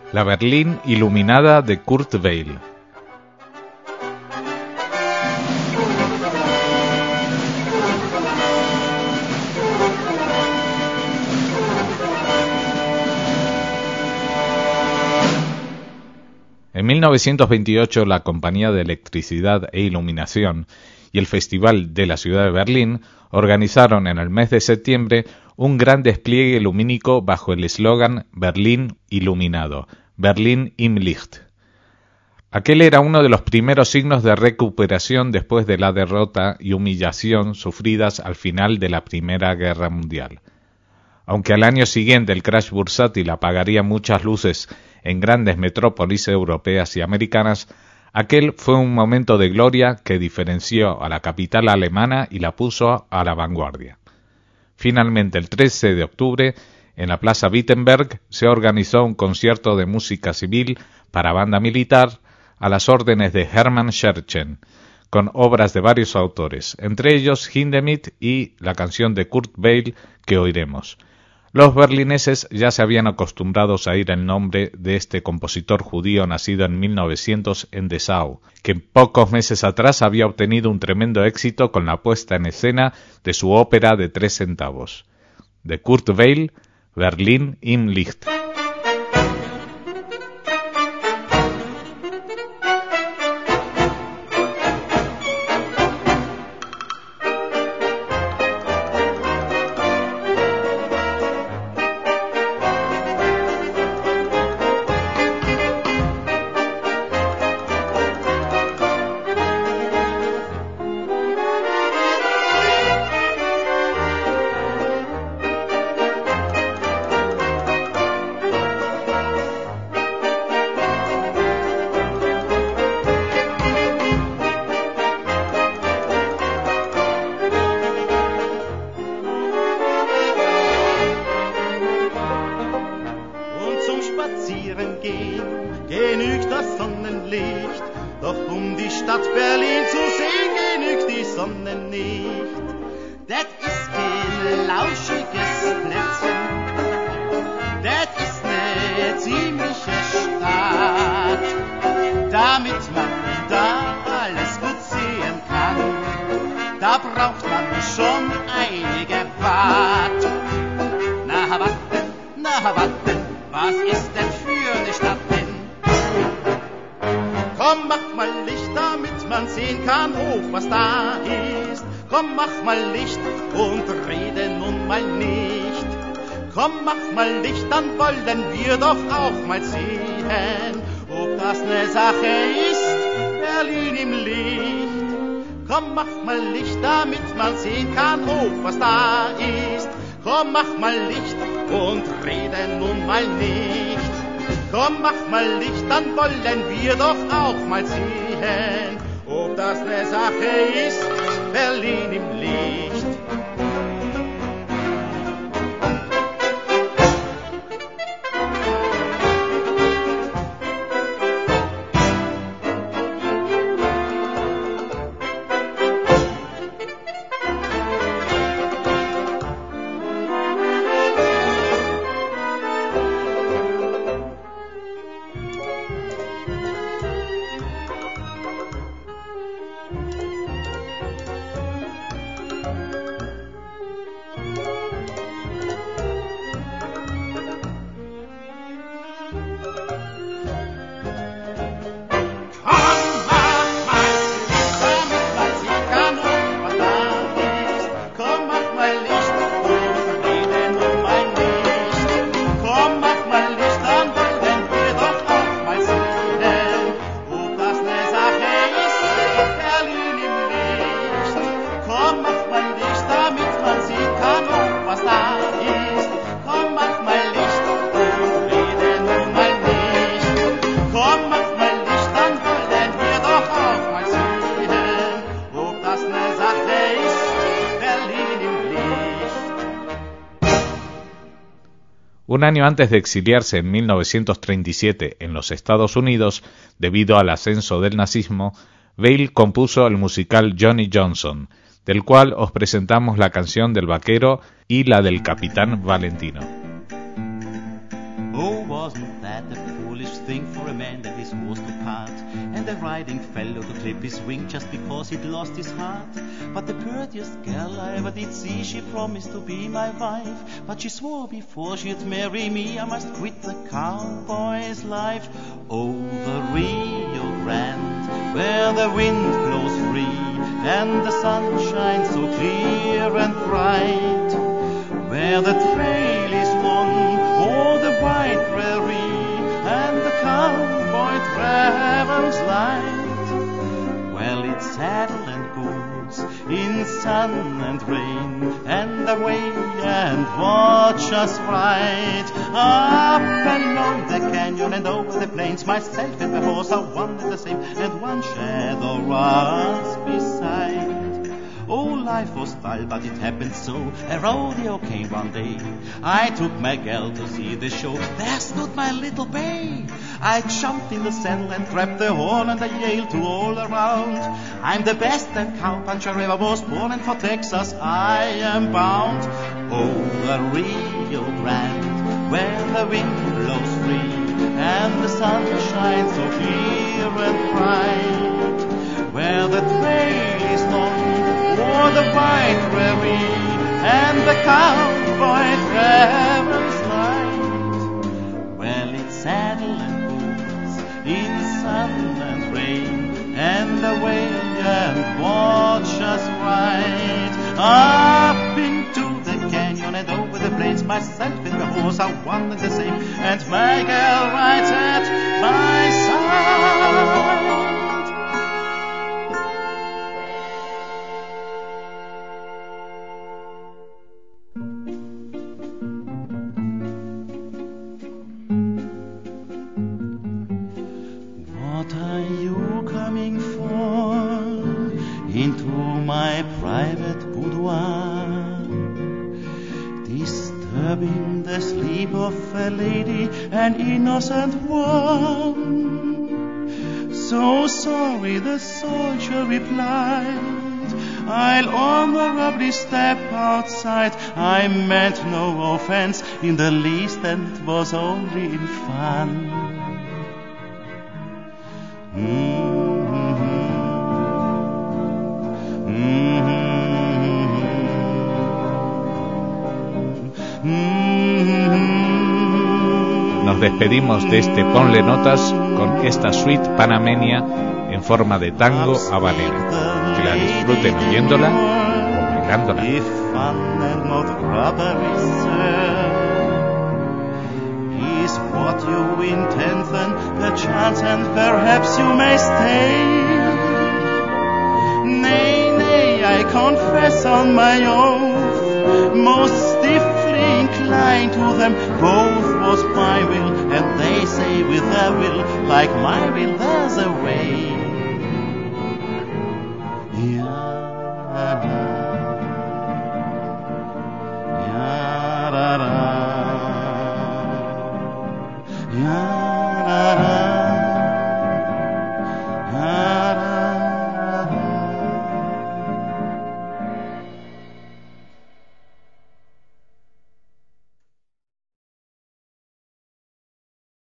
La Berlín iluminada de Kurt Weill. En 1928 la Compañía de Electricidad e Iluminación y el Festival de la Ciudad de Berlín organizaron en el mes de septiembre un gran despliegue lumínico bajo el eslogan Berlín iluminado, Berlin im Licht. Aquel era uno de los primeros signos de recuperación después de la derrota y humillación sufridas al final de la Primera Guerra Mundial. Aunque al año siguiente el crash bursátil apagaría muchas luces en grandes metrópolis europeas y americanas, aquel fue un momento de gloria que diferenció a la capital alemana y la puso a la vanguardia. Finalmente, el 13 de octubre, en la Plaza Wittenberg, se organizó un concierto de música civil para banda militar a las órdenes de Hermann Scherchen, con obras de varios autores, entre ellos Hindemith y la canción de Kurt Weill que oiremos. Los berlineses ya se habían acostumbrado a oír el nombre de este compositor judío nacido en 1900 en Dessau, que pocos meses atrás había obtenido un tremendo éxito con la puesta en escena de su ópera de 3 centavos. De Kurt Weill, Berlin im Licht. Genügt das Sonnenlicht, doch die Stadt Berlin zu sehen, genügt die Sonne nicht. Das ist kein lauschiges Plätzchen, das ist eine ziemliche Stadt, damit man da alles gut sehen kann. Da braucht man schon einige Watt. Na warte, was ist denn für eine Stadt denn? Komm, mach mal Licht, damit man sehen kann, was da ist. Komm, mach mal Licht und rede nun mal nicht. Komm, mach mal Licht, dann wollen wir doch auch mal sehen, ob das ne Sache ist, Berlin im Licht. Komm, mach mal Licht, damit man sehen kann, was da ist. Komm, mach mal Licht und rede nun mal nicht. Komm, mach mal Licht, dann wollen wir doch auch mal sehen, ob das ne Sache ist, Berlin im Licht. Un año antes de exiliarse en 1937 en los Estados Unidos, debido al ascenso del nazismo, Weill compuso el musical Johnny Johnson, del cual os presentamos la canción del vaquero y la del capitán Valentino. Oh, wasn't that a foolish thing for a man that his horse to part, and the riding fellow to clip his wing just because he'd lost his heart? But the prettiest girl I ever did see, she promised to be my wife, but she swore before she'd marry me I must quit the cowboy's life. Over Rio Grande, where the wind blows free and the sun shines so clear and bright, where the trail is long o'er the wide prairie and the cowboy travels light. Well, it's saddle and boots in sun and rain, and away and watch us ride up along the canyon and over the plains. Myself and the horse are one and the same, and one shadow runs beside. Oh, life was dull, but it happened so. A rodeo came one day. I took my gal to see the show. There stood my little bay. I jumped in the saddle and grabbed the horn, and I yelled to all around, I'm the best cowpuncher ever was born, and for Texas I am bound. Over Rio Grande, where the wind blows free and the sun shines so clear and bright, where the trail is long o'er the wide prairie and the cowboy travels light. Well, it's saddle and boots in sun and rain, and away and watch us ride up into the canyon and over the plains. Myself and the horse are one and the same, and my girl rides at my side. What are you coming for into my private boudoir, disturbing the sleep of a lady, an innocent one? So sorry, the soldier replied, I'll honorably step outside. I meant no offense in the least, and was only in fun. Nos despedimos de este Ponle Notas con esta suite panameña en forma de tango habanera. Que la disfruten oyéndola o bailándola. If fun and not robbery, sir, is what you intend, then perchance and perhaps you may stay. Nay, I confess on my oath, most stiffly inclined to them both was my will, and they say with their will, like my will, there's a way.